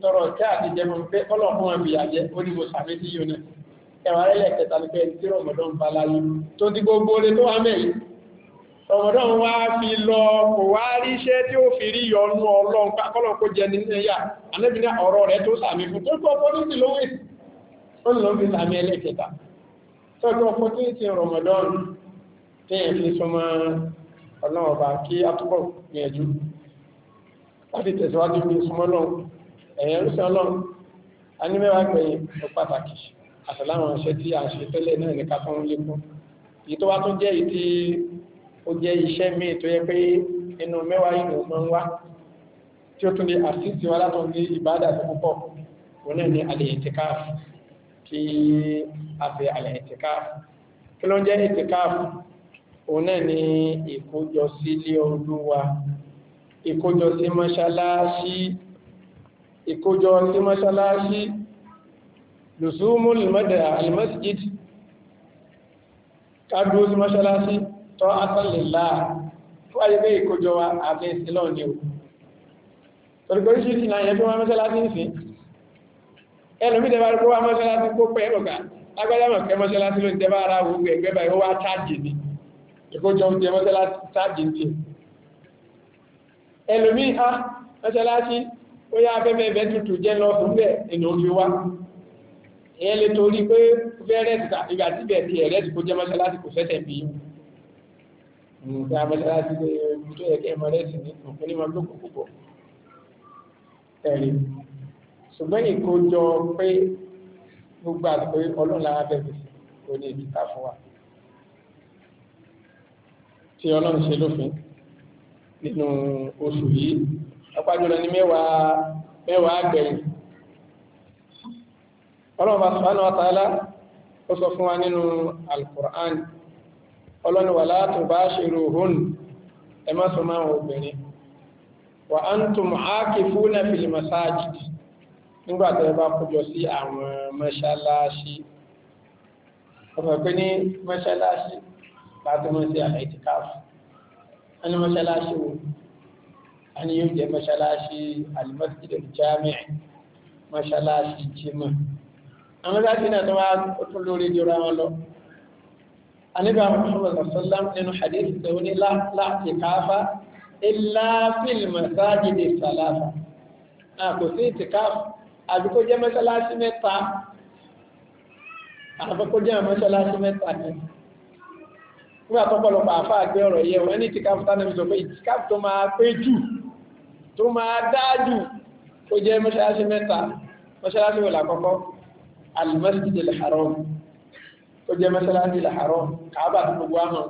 tọrọ kí àti jẹmọ pé ọlọ́run fún wọn bí àjẹ́ ó ní mo sàmì sí yóò náà ẹwà rẹ̀ kẹta ní pé tí rọmọdán bá láyé tó ti gbogbo orí tó wà mẹ́rin rọmọdán wá fi lọ kò wá rí iṣẹ́ tí ó fi rí yọnu ọlọ́run kọ́lọ̀ kó jẹ nínú ẹ̀yà Ànábì ní ọ̀rọ̀ rẹ̀ tó sàmì fún tó gbọ́ ọdún sí lówó ó lọ fi sàmì ẹlẹ́kẹta tó gbọ́ ọdún sí rọmọdán tí ẹ̀ fi súnmọ́ ọlọ́run ọba kí a túbọ̀ gbìyànjú láti tẹ̀síwájú bí súnmọ́ lọ́run ẹ̀yẹn rúṣẹ́ ọlọ́run a ní mẹ́wàá gbẹ̀yìn tó pàtàkì àtàláwọn iṣẹ́ tí a ṣe tẹ́lẹ̀ náà ní káfọ́ ń lékún èyí tó wá tó jẹ́ èyí tí ó jẹ́ iṣẹ́ míì tó yẹ pé inú mẹ́wàá ìlú máa ń wá tí ó tún lè àṣìṣì wá látọ̀ ní ìbádà tó púpọ̀ òun náà ní al-i'tikaf kí a fi al-i'tikaf kí ló ń jẹ́ i'tikaf òun náà ní ìkójọ sí ilé Olúwa ìkójọ sí mọ́ṣáláṣí ìkójọ sí mọ́ṣáláṣí lùsùmù al-masjid kádùú sí mọ́ṣáláṣí tọ́ àtàlélà tó ayé pé ìkójọ wa àti ìsìlọ́ ní o torípérí sí ìsìnà yẹn tó wá mọ́ṣáláṣí ń fi ẹlòmí tẹ́bá rí kó wá mọ́ṣáláṣí kó pẹ́ ọ̀gá lágbàjámọ̀ kẹ́ mọ́ṣáláṣí ló ń tẹ́bá ara gbogbo ẹgbẹ́ báyìí ó wá chájì ní ìkójọ ń tẹ mọ́ṣáláṣí chájì ń tẹ ẹlòmí á mọ́ṣáláṣí ó yá afẹ́fẹ́ ẹ̀bẹ́ tutù jẹ́ lọ fún bẹ́ẹ̀ ẹ̀nà òfin wá ìyẹn lè torí pé fẹ́rẹ́ ìgbà tí bẹ̀ ti ẹ̀rẹ́ ti kó jẹ́ mọ́ṣáláṣí kò sẹ́sẹ̀ bí i nǹkan mọ́ṣáláṣí tó yẹ kí ẹmọ rẹ̀ sì ní òfin ní ọdún púpọ̀ ẹ̀rí ṣùgbọ́n ìkójọ pé gbogbo àti pé ọlọ́run lára bẹ̀rẹ̀ kò ní ìdíkà fún wa tí ọlọ́run ṣe lófin nínú oṣù yìí ọpájọ́lọ ní mẹ́wàá mẹ́wàá gbẹ̀yìn ọlọ́run subhanahu wa ta'ala ó sọ fún wa nínú al-Qur'an ọlọ́run wala tubashiruhun ẹ má sọ máa wọ obìnrin wa antum aakifuna fil masajid nígbàtí bá kójọ sí àwọn mọ́ṣáláṣí ọmọ pé ní mọ́ṣáláṣí láti mọ́ sí al-i'tikaf a ní mọ́ṣáláṣí wo a ní yóò jẹ́ mọ́ṣáláṣí al-masjid al-jami' mọ́ṣáláṣí jímọ̀ àwọn láti náà tó wá tó lórí jọra wọn lọ a ní bá Muhammad sallam nínú hadith tó ní la i'tikafa illa fil masajid as-salasa a kò sí i'tikaf àbí kó jẹ́ mọ́ṣáláṣí mẹ́ta àbí kó jẹ́ mọ́ṣáláṣí mẹ́ta ní nígbà tó pọ̀lọpọ̀ àfá àgbé ọ̀rọ̀ yẹ wọ́n ní ìtìkáfù tánà mi sọ pé ìtìkáfù tó máa pé jù tó máa dájú kó jẹ́ mọ́ṣáláṣí mẹ́ta mọ́ṣáláṣí wò lákọ́kọ́ al-Masjid al-Haram kó jẹ́ mọ́ṣáláṣí al-Haram Kaaba tó gbogbo àmọ́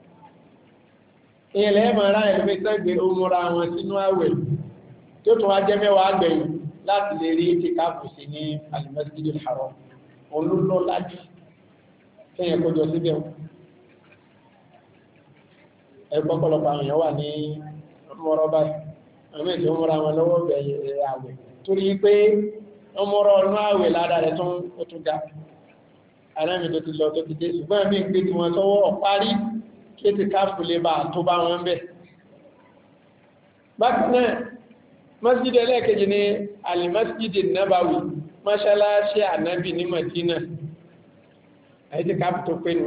ìyẹn lẹ́yìn máa ráyẹ̀ lómi sẹ́gbẹ̀ omura wọn sínú àwẹ̀ tó tún wá jẹ́ mẹ́wàá gbẹ̀yìn láti lè rí ìtìkáfù sí ní al-Masjid al-Haram olólọ́ lájú kẹ́yìn kó jọ síbẹ̀ ẹgbọ́pọ̀lọpọ̀ àwọn èèyàn wà ní ọmọrọ̀ báyìí àwọn èdè ọmọrọ̀ àwọn lọ́wọ́ bẹ̀rẹ̀ àwẹ̀ torí pé ọmọrọ̀ ọ̀nà àwẹ̀ ládà rẹ̀ tó tún ga alámi tó ti lọ tó ti dé ṣùgbọ́n mi ń gbé tí wọ́n tọwọ́ parí kí ti káàfù lè bá tó bá wọn bẹ̀. bákan náà masjid ẹlẹ́ẹ̀kejì ní alimasjid nabawi mọ́ṣáláṣí ànábì ní Madina àyè ti káàfù tó pé nù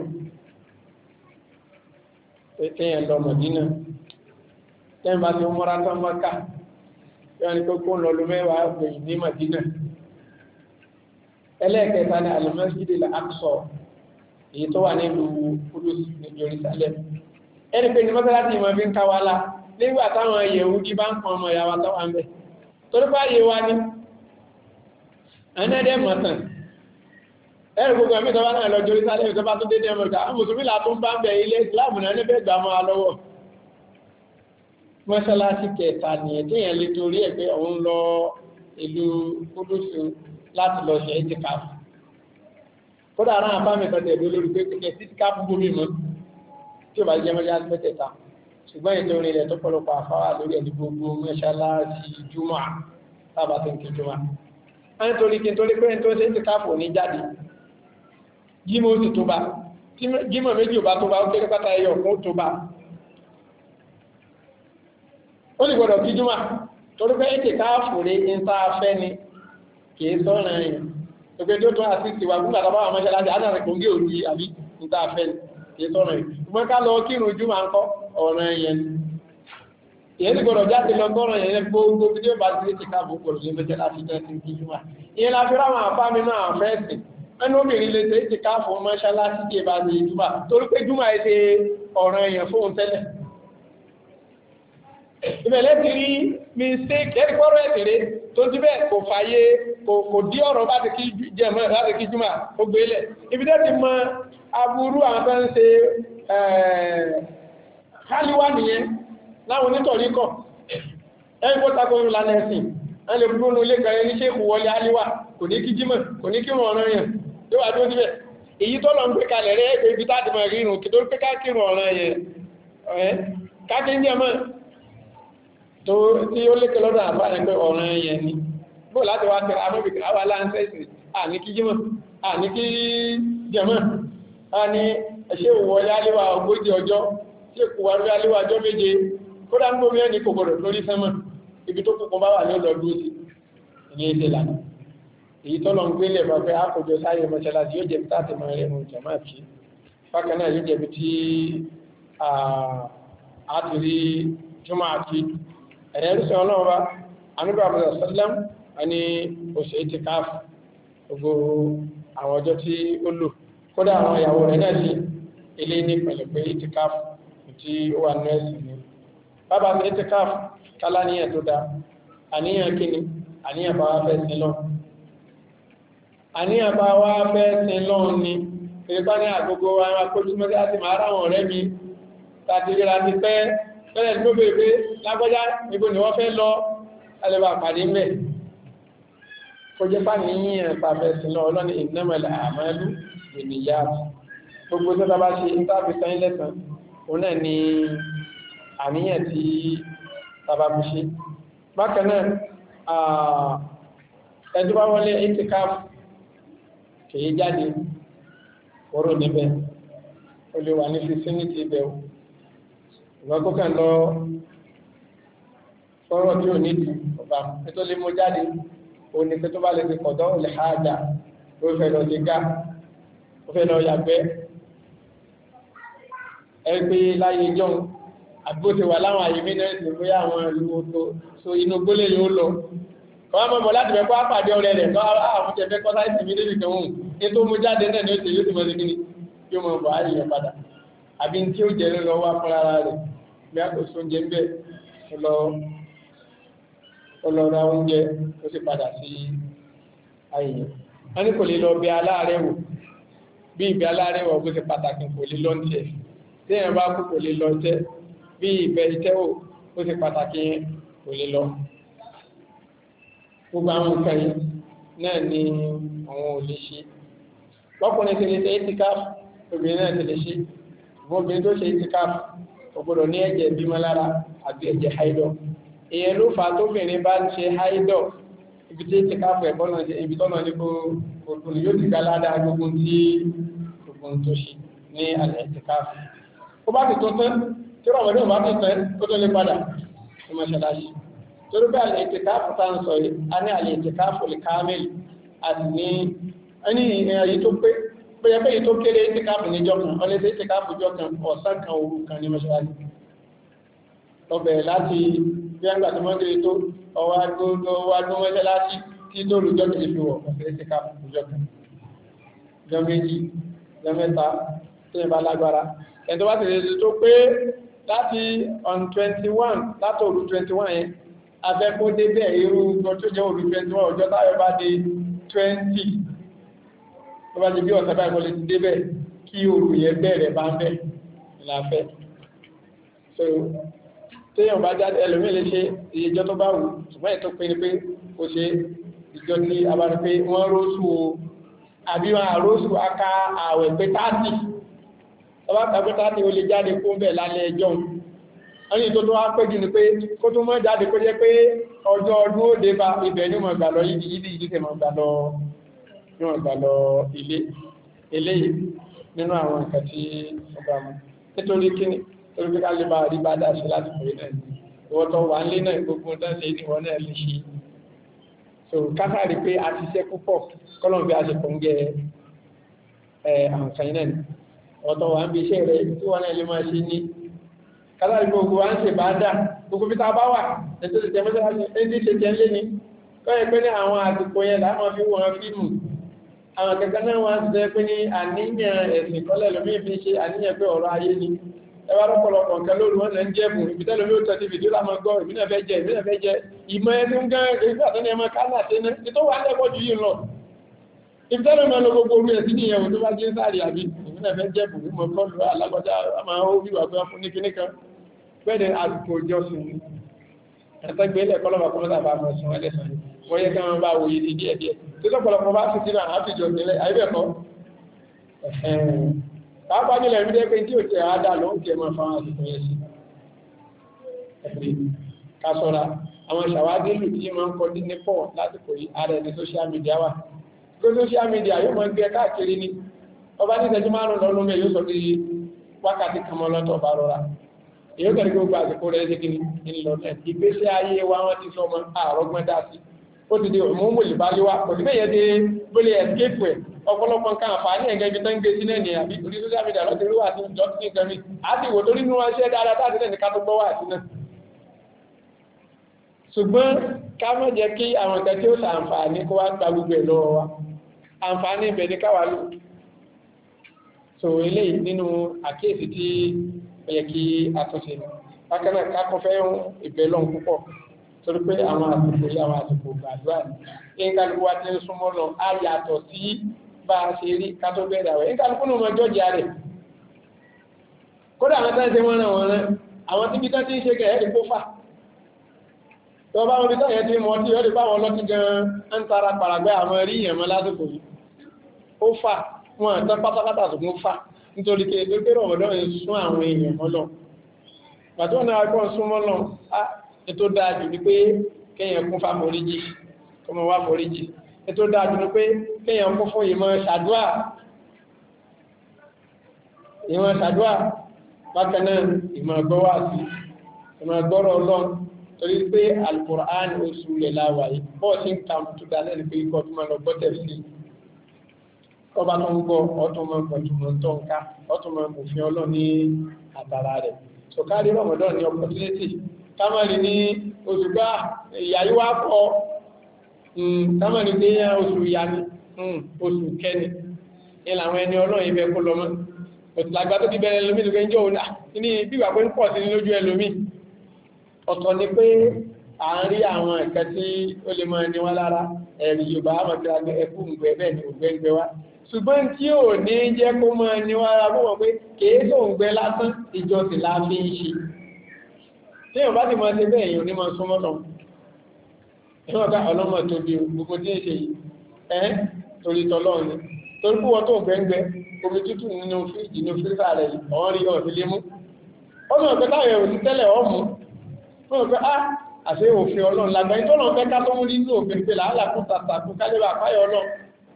kéèyàn lọ Mọ̀dínà tẹ́yìn bá ti múra tán Mọ́kà yóò ní kókó ń lọ lọ mẹ́wàá gbẹ̀yìn ní Mọ̀dínà ẹlẹ́ẹ̀kẹta ní al-Masjid al-Aqsa èyí tó wà nílùú Kudus ní Jerusalem ẹni pé ní mọ́sálásí ìmọ̀ fi ń ká wa la nígbà táwọn Yẹhudi bá ń pọn ọmọ ìyàwó àtàwọn àmì torí bá yé wa ní ẹnẹ́dẹ́ mọ̀tàn ẹ̀rù gbogbo ẹ̀mí tọ́wọ́ náà lọ Jerusalem tó bá tó dé dẹ́mọ̀ká mùsùlùmí látún bá ń bẹ̀ ilé ìsìláàmù náà níbẹ̀ gbà mọ́ alọ́wọ́ mọ́ṣáláṣí kẹta nìyẹn tí èèyàn lè torí ẹ̀ pé òun lọ ìlú Kúdùsù láti lọ ṣe ìtìkáfù kódà ara àbámi kọtẹ̀ ìlú lórí pé kẹ̀kẹ́ sí ìtìkáfù gómìn mọ́ tí ó bá jẹ́ mọ́ṣáláṣí mẹ́tẹ̀ẹ̀ta ṣùgbọ́n ètò orin ilẹ̀ tó pọ̀lọpọ̀ àfáwà lórí ẹni gbogbo mọ́ṣáláṣí júmọ̀ tábà tó ń kí júmọ̀ á ń torí kí n torí pé n tó ṣe ìtìkáfù ní jáde jímọ̀ ó sì tó bá jímọ̀ méjì ò bá tó bá ó kéré pátá ẹyọ fún ó tó bá ó lè gbọ́dọ̀ kí júmọ̀ torí pé ètè káàfù rí ń tá a fẹ́ ni kìí sọ́rọ̀ ẹ̀yìn ẹgbẹ́ tó tó àti ìwà fún àtàbà àwọn mọ́ṣáláṣí àtàrà kò ń gé òru àbí níta fẹ́ kìí sọ́rọ̀ ẹ̀yìn ṣùgbọ́n ká lọ kírun ojú máa ń kọ́ ọ̀rọ̀ ẹ̀yẹn ìyẹn ti gbọdọ̀ jáde lọ gbọ́rọ̀ yẹn gbogbo bí ó bá ti ti káàbù gbọdọ̀ ní mọ́ṣáláṣí jẹ́ ti kí jùmọ̀ ìyẹn la fi ráwọn àpá mi náà fẹ́ẹ̀sì ẹnu obìnrin lè ṣe ti káàfù mọ́ṣáláṣí kí bá ti jùmọ̀ torí pé jùmọ̀ ẹ̀ ṣe ọ̀rọ̀ ẹ̀yẹn fóun tẹ́lẹ̀ ìbẹ̀lẹ̀ ti rí mistake ẹ̀rí pọ́rọ̀ ẹ̀tẹ̀rẹ́ tó ti bẹ́ẹ̀ kò fàyè kò dí ọ̀rọ̀ bá ti kí jẹmọ́ láti kí jùmọ̀ ó gbé lẹ̀ ibi tẹ́ ti mọ aburú àwọn tó ń ṣe hálíwá nìyẹn láwọn onítọ̀rí kọ̀ ẹ̀rí pọ́ tako ìlànà ẹ̀sìn wọ́n lè gbónú ilé kan ní ṣéèkù wọlé hálíwá kò ní kí jímọ̀ kò ní kí wọn ọ̀rọ̀ yẹn tó wà tó síbẹ̀ èyí tó lọ ń gbé kalẹ̀ rẹ̀ ẹgbẹ́ ibi táti mọ̀ rírun kí tó pé ká kírun ọ̀rọ̀ yẹn ká kí ń jẹmọ́ tó tí ó lékè lọ́dọ̀ àbáyé pé ọ̀ràn ẹ̀yẹn ni bó láti wá tẹ́rẹ amóbìkì àwà láńsẹ́sì àní kí jímọ̀ àní kí jẹmọ̀ a ní ẹ̀ṣẹ́ ìwọlé aléwà ogójì ọjọ́ tí èkù wà lórí aléwà ọjọ́ méje kódà ń gbómi ẹni kò gbọdọ̀ lórí sẹ́mọ̀ ibi tó kùnkùn bá wà ní ọ̀dọ̀ dúró sí ní èdè lànà èyí tọ́lọ ń gbélé bá pé àkójọ sáyé mọ́ṣáláṣí yóò jẹ́ táàtì máa rẹ̀ mú jẹ̀mọ́ àti bákan náà yóò jẹ́ bí tí a ti rí jùmọ̀ àti ẹ̀rẹ́ ìrúsẹ̀ ọlọ́ọ̀bá anúbà àbúrò sọ́lẹ́m ẹni oṣù itikaf gbogbo àwọn ọjọ́ tí ó lò kódà àwọn ìyàwó rẹ̀ náà sí ilé ní pẹ̀lẹ̀ pé itikaf tí ó wà ní ẹ̀sìn ni bàbá mi itikaf kálá níyàn tó dá àníyàn kíni àníyàn bá wá fẹ́ sí lọ àníyàn bá wá fẹ́ sí lọ ni ìrìpá ní àgbogbo àwọn akójúmọ́ láti máa ráwọn ọ̀rẹ́ mi láti ríra ti pẹ́ fẹ́lẹ̀ tó bèèrè pé lágbọ́já níbo ni wọ́n fẹ́ lọ alẹ́bà pàdé mẹ́ kó jẹ́ fà ní yíyàn pàfẹ́ sí lọ ọlọ́ni ìnámẹ̀lẹ̀ àmàlú ènìyàn gbogbo tó bá ṣe ìtàbí sẹ́yìn lẹ́sàn òun náà ni àníyàn tí tàbá fi ṣe bákan náà ẹjọ́ bá wọlé itikaf kìí jáde kóró níbẹ̀ ó lè wà ní fisiniti ibẹ̀ ìwọ́n kó kàn lọ sọ́rọ̀ tí ò ní ìdí ọba tó lè mú jáde ó ní pé tó bá lè fi kọ̀dọ̀ lè ha àjà ló fẹ́ lọ sí gá ó fẹ́ lọ yàgbẹ́ ẹ pé láyé jọun àbúrò ti wà láwọn àyè mínẹ́sì pé àwọn ìlú oko so inú gbólé yóò lọ kọ́ wọ́n mọ̀ láti fẹ́ kọ́ àpàdé ọ̀rẹ́ rẹ̀ kọ́ àwọn tẹ̀fẹ́ kọ́ sáìsì mi débi kan hùn ní tó mú jáde náà ní ó ti yóò ti mọ̀ sí kíni yóò mọ̀ bọ̀ àyè yẹn padà àbí tí ó jẹ́ lọ wá fún ara rẹ̀ bí a kò sún oúnjẹ ń bẹ̀ ọlọ́ra oúnjẹ ó sì padà sí ayé yẹn wọ́n ní kò lè lọ bí aláàrẹ̀ wò bí ìbí aláàrẹ̀ wò bó ṣe pàtàkì kò lè lọ ní ẹ̀ tí èèyàn bá kú kò lè lọ tẹ́ bí ìbẹ̀ ìtẹ́wò ó ṣe pàtàkì yẹn kò lè lọ gbogbo àwọn nǹkan yìí náà ni àwọn ò lè ṣe lọ́kùnrin ti lè ṣe itikaf obìnrin náà ti lè ṣe obìnrin tó ṣe itikaf ọgbọ́dọ̀ ní ẹ̀jẹ̀ bímọ lára àbí ẹ̀jẹ̀ haidọ̀ èèyàn ló fà tóbìnrin bá ń ṣe haidọ̀ ibi tí itikaf ẹ̀kọ́ náà ṣe ibi tọ́nà ní kó òkùn yóò ti ga ládàá gbogbo tí gbogbo tó ṣe ní alẹ́ itikaf ó bá ti tó tán tí rọ̀mọdé ò bá ti tán ó tó lè padà ní mọ́ṣáláṣí torí bá alẹ́ ìtìkáàfù tá ń sọ yìí a ní alẹ́ ìtìkáàfù lè káàmìlì àti ní ẹni èyí tó pé bóyá pé èyí tó kéré ìtìkáàfù níjọ́ kan ọlẹ́sẹ̀ ìtìkáàfù jọ kan ọ̀sán kan òru kan ní mọ́ṣáláṣí ọbẹ̀ láti bí ẹgbà tí wọ́n kéré tó ọwá gbogbo wá gbọ́ mọ́ṣáláṣí tí tó rú jọ́ kejì fi wọ̀ ọ̀sẹ̀ ìtìkáàfù jọ kan jọ méjì jọ mẹ́ta tó yẹ bá lágbára ẹni tó bá tẹ̀lé tó pé láti on twenty one látòru twenty one yẹn afẹ́kó débẹ̀ irú tó jẹ́ òru twenty one ọjọ́ táyọ̀ bá dé twenty tó bá ti bí ọ̀sẹ̀ báyìí kọ́lé ti débẹ̀ kí òru yẹn bẹ̀rẹ̀ bá ń bẹ̀ ìlàfẹ́ so téèyàn bá jáde ẹlòmíì lè ṣe iye ìjọ tó bá wù ṣùgbọ́n ètò pé ni pé ó ṣe ìjọ tí a bá rí pé wọ́n róṣù o àbí wọn àróṣù aká àwẹ̀ pé táàtì ọba tàbí táàtì ó lè jáde kó bẹ̀ lálẹ́ ẹjọ́ wọ́n ní tó tó wá pé jù ní pé kó tó mọ́ jáde kó jẹ́ pé ọjọ́ ọdún ó dé bá ibẹ̀ ní mọ̀ gbà lọ yìí yìí yìí tẹ̀ mọ̀ gbà lọ yìí gbà lọ ilé eléyìí nínú àwọn nǹkan tí ó bá mú nítorí kíni torí pé ká lè bá rí bá dá sí láti pè náà ìwọ́n tó wà nílé náà gbogbo tán ṣe ní wọ́n náà lè ṣe so kásárì pé a ti ṣe púpọ̀ kọ́lọ̀ bí a ṣe kò ń gẹ àǹfààní náà ọ̀tọ̀ wà ń bí iṣẹ́ rẹ̀ tí wọ́n náà lè máa ṣe ní kásárì gbogbo wa ń ṣe bá dà gbogbo bí ta bá wà ètò ìjẹ́ mọ́sálásí ẹni ṣe jẹ́ lé ní kọ́yẹ̀ pé ní àwọn àsìkò yẹn láwọn fi wọ́n fíìmù àwọn kẹ̀kẹ́ náà wọ́n ti jẹ́ pé ní àníyàn ẹ̀sìn kọ́lẹ̀ lómi fi ṣe àníyàn pé ọ̀rọ̀ ayé ni ẹwà rọ́pọ̀lọpọ̀ nǹkan lórí wọn lẹ́ ń jẹ́bù ìbítẹ́ lómi ó tọ́jú fìdí lámọ́ gbọ́ ìbínà fẹ́ jẹ ìbínà fẹ́ jẹ ìmọ̀ ẹni ń gán ẹgbẹ́ àtọ́ni ẹmọ kánà tí ní tó wà lẹ́kọ́ jù yìí lọ ìbítẹ́ lómi ọlọ́ gbogbo orí ẹ̀sìn ní ìyẹ̀wò tó bá jẹ́ sáàrì àbí ìbínà fẹ́ jẹ́bù ìmọ̀ bọ́ọ̀lù alágbọ́já máa ó wíwà pé fún ní kíní kan pẹ́ẹ́dẹ̀ àsìkò ìjọsìn ẹ̀tẹ́gbẹ́lẹ̀ kọ́lọ́mà kọ́mọ́sà bá mọ̀ sún ẹlẹ́sàn wọ́n yẹ káwọn bá wòye ní díẹ̀ díẹ̀ tó tọ́pọ̀lọpọ̀ bá sì sínú àtijọ́ nílẹ̀ àìbẹ̀kọ́ pàápàá nílẹ̀ rí dẹ́pẹ́ tí ò tẹ́ àádá ló ń kẹ mọ́ fáwọn àsìkò yẹn sí ẹ̀fẹ́ kásọ́ra àwọn ìṣàwádìí tí máa ń kọ́ ní pọ̀ lásìkò yìí ààrẹ ní social media wà tó social media yóò máa ń gbé káàkiri ní ọba ní ìṣẹ́jú márùn-ún lọ́nà mẹ́ yóò sọ pé wákàtí kan mọ́ lọ́tọ̀ bá rọra èyí kẹ́rì gbogbo àsìkò rẹ̀ ṣe kí ní lọ náà ìgbésí ayé wa wọ́n ti sọ ọmọ àrọ́gbọ́n dá sí ó ti di òmùmù ìbáléwá kò sí bẹ́yẹ dé bólé escape ẹ̀ ọ̀pọ̀lọpọ̀ nǹkan àǹfààní ẹ̀gẹ́ ibi tó ń gbé sí náà ní àbí orí social media lọ́tí rí wà sí ìjọsìn nǹkan mi àti ìwò tó nínú ọṣẹ́ dáadáa táàtì lẹ́ni ká tó gbọ́ wà sí náà ṣùgbọ́n ká má jẹ́ kí àwọn nǹkan tí ó ṣàǹfààní kó wá gba gbogbo ẹ̀ lọ́wọ́ wa àǹfààní ibẹ̀ ní káwá lò so eléyìí nínú àkíyèsí tí ó yẹ kí a tún ṣe bákan náà ká kọ́ fẹ́ ìbẹ̀ lọ́n púpọ̀ torí pé àwọn àsìkò yà àwọn àsìkò gbàdúrà ní kálukú wa ti ń súnmọ́ lọ á yàtọ̀ sí bá a ṣe rí ká tó bẹ̀rẹ̀ àwẹ̀ ní kálukú náà máa jọ́ọ̀jì rẹ̀ kódà àwọn táyà ṣe wọ́n ràn wọ́n rán àwọn tí bí tán ti ń ṣe kẹ̀ ẹ́ kó fà tó bá wọn bí táyà ti mọ̀ tí ó lè bá wọn lọ́tí gan ń tara pàràgbẹ́ àwọn rí ìyẹn mọ́ lásìkò yìí ó fà wọn àtàn pátápátá ṣùgbọ́n fà nítorí pé pé pé rọ̀mọ̀dọ́ ń sún àwọn èèyàn mọ́ lọ pàtó náà gbọ́n súnmọ́ lọ ètò dáadù ní pé kéèyàn kún fá foríjì kọmọ wá foríjì ètò dáadù ní pé kéèyàn kún fún ìmọ̀ ṣàdúà ìmọ̀ ṣàdúà bákanáà ìmọ̀ gbọ́wà sí ìmọ̀ gbọ́rọ̀ ọlọ́run torí pé Al-Qur'an oṣù rẹ̀ láwàáyé bọ́ sí ń kàm tó dá lẹ́nu pé ikọ̀ tó máa lọ gbọ́tẹ̀ sí ọba tó ń gbọ́ ọtún mọ́ gbọ̀jùmọ̀ tó ń ká ọtún mọ́ òfin ọlọ́run ní àtàrà rẹ̀ so káàrí Ramadan ní opportunity kámàrí ní oṣù gbá ìyàyí wá kọ́ kámàrí ní oṣù ìyá ní oṣù kẹni ìlànà ẹni ọlọ́run ibẹ̀ kó lọ mọ́ òtìlágbà tó ti bẹ̀rẹ̀ lómi lókè ń jọ òun ní bíwà pé ń pọ̀ sí lójú ẹlòmí ọ̀tọ̀ ni pé à ń rí àwọn ẹ̀kẹ́ tí ó lè mọ́ ẹni wá lára ẹ̀rì Yorùbá àmọ̀tí ẹkú ǹgbẹ́ bẹ́ẹ̀ ni ògbẹ́ngbẹ́ wá ṣùgbọ́n tí ò ní jẹ́ kó mọ́ ẹni wá lára bó wọ́n pé kèé tó ń gbẹ lásán ìjọsìn la fi ń ṣe tí yóò bá ti máa ṣe bẹ́ẹ̀ èèyàn ní máa súnmọ́ lọ ẹ̀wọ̀n ká ọlọ́mọ tó bí gbogbo tí ń ṣe ẹ́ torí tọ́lọ́run torí púpọ̀ tó gbẹ́ngbẹ́ omi tútù nínú fíìjì ní fírísà rẹ̀ ọ̀hún rí ọ̀fí lé mú ó mọ̀ pé táwọn èrò sí tẹ́lẹ̀ ọ̀mù ó mọ̀ pé á àṣẹ òfin ọlọ́run lágbàáyé tó lọ́n fẹ́ ká tó mú nínú òfin pé làálà kún tàtàkùn kálíbà àpáyọ ọlọ́run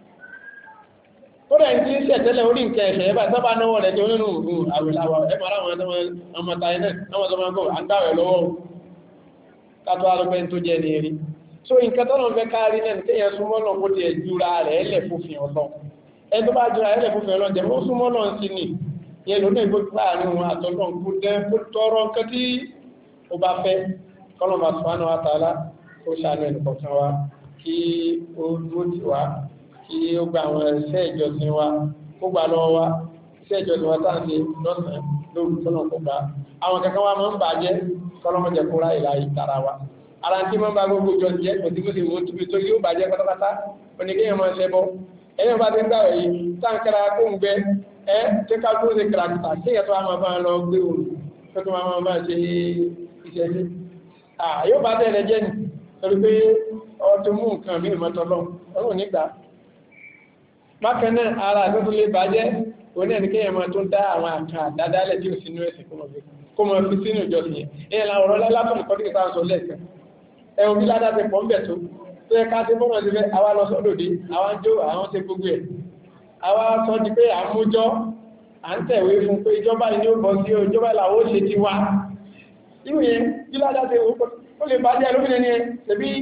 ó rẹ̀ ń tí ń ṣẹ̀tẹ́lẹ̀ orí nǹkan ẹ̀ṣẹ̀ ẹ̀bá sábà náwọ̀ rẹ̀ tó nínú òun àwẹ̀láwà ẹ̀mọ̀ aráwọn ọmọ tàí náà àwọn ọmọ ọmọ àgbàwẹ̀ lọ́wọ́ kátó alọ́pẹ́ tó jẹ́ ní eré so nǹkan tọ́nà fẹ́ kárí náà ní kéèyàn súnmọ́ náà kó ti ẹ̀júra rẹ̀ ẹlẹ̀ fòfin ọlọ́ ẹ tó bá jura ẹlẹ̀ fòfin ọlọ́ jẹ́ ó súnmọ́ náà sí ni yẹn ló ní ìgbókù láàrin wọn àtọ́lọ́ kó dẹ́ kó tọrọ nǹkan tí ó bá fẹ́ kọ́lọ́mà subhanahu wa ta'ala kó ṣàánú ẹnì kọ̀ọ̀kan wa kí ó dúró tì wá kí ó gba àwọn iṣẹ́ ìjọsìn wa kó gbà lọ́wọ́ wa iṣẹ́ ìjọsìn wa tá à ń ṣe lọ́sàn-án lóru tọ́nà kó gbà àwọn kankan wa máa ń bàjẹ́ kọ́lọ́mọ̀jẹ̀ kóra ìlà ìtara wa ara tí máa ń bá gbogbo jọ jẹ́ òtí mo sì mú tóbi tó yóò bàjẹ́ pátápátá oníkéyàn máa ń ṣẹbọ ẹ̀yìn bá ti ń dáwọ̀ yìí táǹkẹ́ra kó ń gbẹ ẹ́ tí ká kó ṣe kìràkìtà kí ẹ̀tọ́ àmọ́ bá lọ gbé òru tó tó máa bá ṣe iṣẹ́ sí yóò bá tẹ̀lẹ̀ jẹ́ nì torí pé ọtún mú nǹkan mí ìmọ̀tọ́lọ́ ọlọ́run nígbà mákànnà ara àgbẹ́fún lè bàjẹ́ oní ẹnikẹ́yàn máa tó ń dá àwọn àkà àdádálẹ̀ tí ó sínú ẹ̀sìn kó mọ̀ fi sínú ìjọsìn yẹn ìyẹn làwọn ọ̀rọ̀ lálátọ̀ nìkan tí kìtà ń sọ lẹ́ẹ̀kan ẹ̀wọ̀n bí ládá ti pọ̀ ń bẹ̀ tó tó yẹ ká sí bọ́nà sí fẹ́ àwa lọ sọ́dọ̀dé àwọn jó àwọn ṣe gbogbo ẹ̀ àwa sọ di pé àmújọ́ à ń tẹ̀wé fún pé ìjọba ni ó bọ̀ sí ìjọba làwọn ó ṣe ti wá irú yẹn bí ládá ti ó lè bàjẹ́ lómìnira ni ẹ tẹ̀bí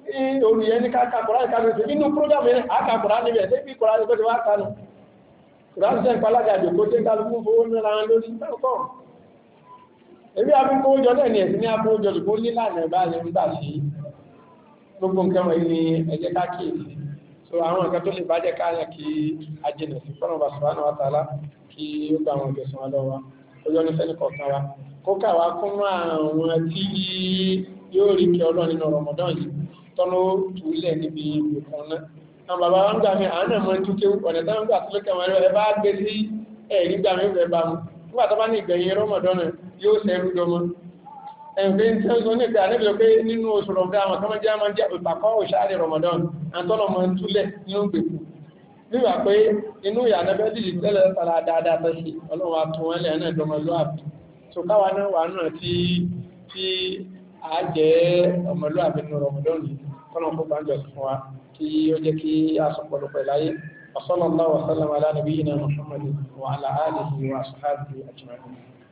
olùyẹ ní ká kàkùrá ìkàlẹ̀ sí inú program yẹn àkàkùrá níbẹ̀ tí bí kùrá ìgbẹ́ ti wá kánú kùrá ìṣẹ́ ìpalága àjòkó tí kálukú fowó níra lórí mẹ́kọ̀ ebi abúkó jọ náà ní ẹ̀sìn ní abúkó jọ nílànà ìbáyé ń gbà sí gbogbo nǹkan wọ̀nyí ni ẹ̀jẹ̀ káàkiri so àwọn nǹkan tó lè bá jẹ́ káyà kí ajínà sí fọ́nà bá subhanahu wa ta'ala kí ó gba àwọn ìgbẹ̀sán ọlọ́wà ó yọ ní sẹ́ni kọ̀ọ̀kan wa kó káwa kún àwọn tí yóò rí kí ọlọ́ nínú Ramadan yìí tọ́nú túlẹ̀ níbi ìkan náà àwọn bàbá wa ń gbà mí àwọn náà mọ́ ń túnké ọ̀nà táwọn gbà tó lókè wọn ẹ bá gbé sí ẹ̀rí gbà mí fẹ́ bá mu nígbà tó bá ní ìgbẹ̀yìn Ramadan yóò sẹ́rú dọmọ ẹ̀fẹ́ tí ó sọ ní ìpẹ́ àníbìlọ pé nínú oṣù Ramadan àwọn kan jẹ́ máa jẹ́ ìpàkọ́ òṣàrí Ramadan àtọ́nà mọ́ ń túlẹ̀ nínú gbèkú nígbà pé inú ìyànẹ́bẹ́ dìdì tẹ́lẹ̀ tara dáadáa tẹ́ sí ọlọ́run àtúnwẹ́lẹ̀ ẹ̀nà ìdọmọlúwàbí so káwa náà wà náà tí tí a jẹ́ ọmọlúwàbí nínú Ramadan yìí kọ́nà fún bájọ́ fún wa kí ó jẹ́ kí a sọ pọ̀lọpọ̀ láyé wa sallallahu wa sallam ala nabiyyina Muhammadin wa ala alihi wa ashabihi ajma'in